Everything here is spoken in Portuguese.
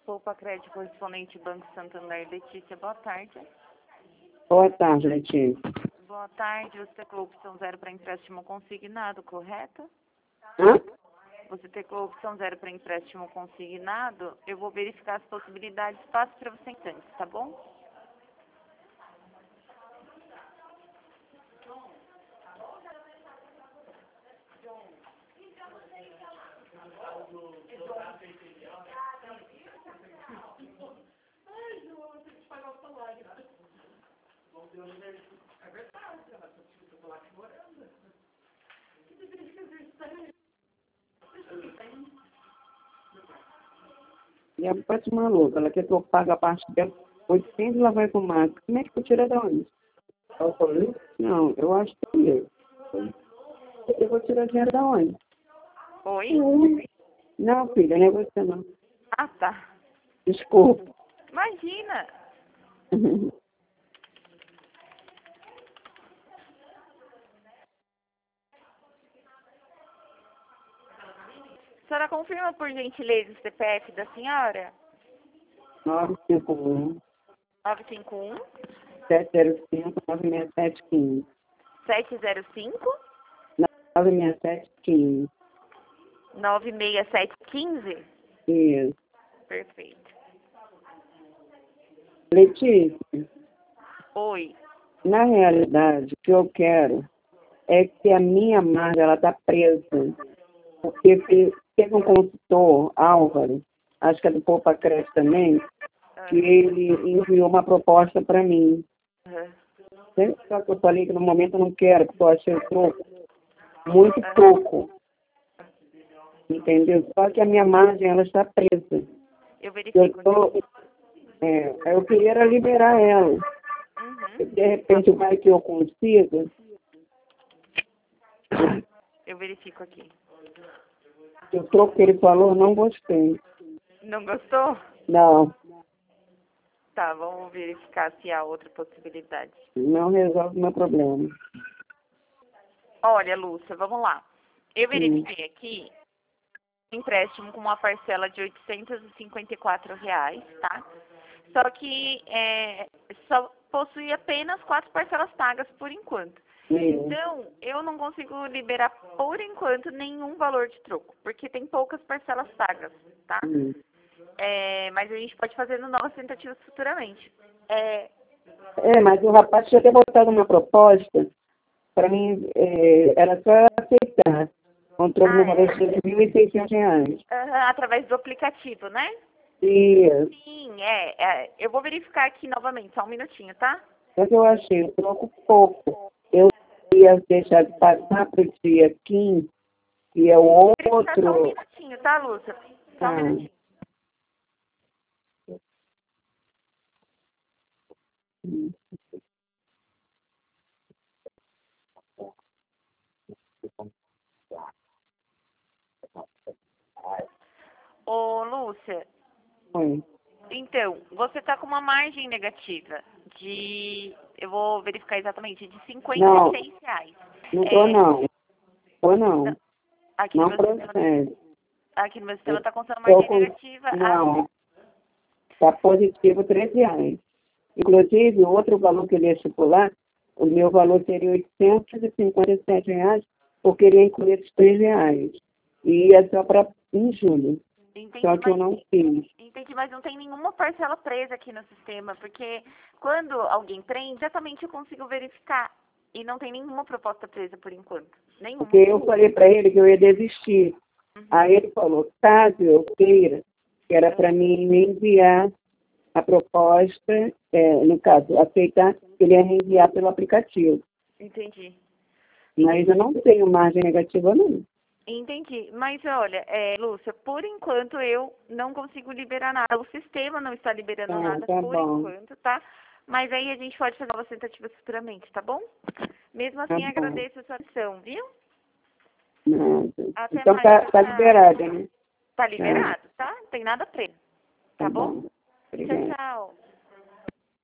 Poupa Crédito correspondente Banco Santander, Letícia, boa tarde. Boa tarde, Letícia. Boa tarde, você teclou opção 0 para empréstimo consignado, correto? Hã? Você teclou opção 0 para empréstimo consignado, eu vou verificar as possibilidades, passo para você instantes, tá bom? E a próxima maluca, ela quer que eu pague a parte dela 800 e ela vai com mais. Como é que eu tiro da onde? Não, eu acho que é eu. Eu vou tirar dinheiro da onde? Oi? Não, filha, não é você não. Ah, tá. Desculpa. Imagina. A senhora confirma, por gentileza, o CPF da senhora? 951 951 705 96715. 705 96715. 96715? Isso. Perfeito. Letícia, Oi. na realidade, o que eu quero é que a minha margem, ela está presa. Porque teve um consultor, Álvaro, acho que é do Poupa Crédito também, que ele enviou uma proposta para mim. Só que eu falei que no momento eu não quero, porque eu achei o troco muito pouco. Entendeu? Só que a minha margem, ela está presa. Eu verifico. Eu queria era liberar ela. De repente vai que eu consiga. Eu verifico aqui. O troco que ele falou, não gostei. Não gostou? Não. Tá, vamos verificar se há outra possibilidade. Não resolve o meu problema. Olha, Lúcia, vamos lá. Eu verifiquei aqui empréstimo com uma parcela de R$ 854, tá? Só que só possui apenas 4 parcelas pagas por enquanto. Então, eu não consigo liberar por enquanto nenhum valor de troco, porque tem poucas parcelas pagas, tá? Mas a gente pode fazer novas tentativas futuramente. Mas o rapaz tinha até botado uma proposta, para mim, era só aceitar. Um troco no valor de R$ 1.600. Através do aplicativo, né? Isso. Sim, eu vou verificar aqui novamente, só um minutinho, tá? Mas eu achei o troco pouco. Eu ia deixar de passar para o dia 15, e é o outro. Só um minutinho, tá, Lúcia? Só um minutinho. Ô, Lúcia. Oi. Então, você está com uma margem negativa eu vou verificar exatamente, de R$ 56. Não estou não. Não. Aqui Não no meu sistema, procede. aqui no meu sistema está contando margem negativa. Não. Está positivo R$ 13. Inclusive, o outro valor que ele ia estipular, o meu valor seria R$ 857, porque ele ia incluir esses R$ 3. E ia só para em julho. Entendi, Só que eu não fiz. Entendi, mas não tem nenhuma parcela presa aqui no sistema, porque quando alguém prende, exatamente eu consigo verificar. E não tem nenhuma proposta presa por enquanto. Nenhuma. Porque eu falei para ele que eu ia desistir. Aí ele falou, caso eu queira, que era para mim me enviar a proposta, no caso, aceitar, ele ia me enviar pelo aplicativo. Entendi. Mas eu não tenho margem negativa, não. Entendi. Mas olha, Lúcia, por enquanto eu não consigo liberar nada. O sistema não está liberando nada por enquanto, tá? Mas aí a gente pode fazer novas tentativas futuramente, tá bom? Mesmo assim, agradeço a sua atenção, viu? Nada. Até Então mais. tá liberada, né? Tá liberado, tá? Não tem nada preso. Tá bom? Obrigada.